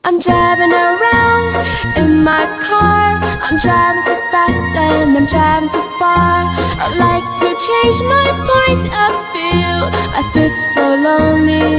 I'm driving around in my car. I'm driving so fast and I'm driving so far. I'd like to change my point of view. I feel so lonely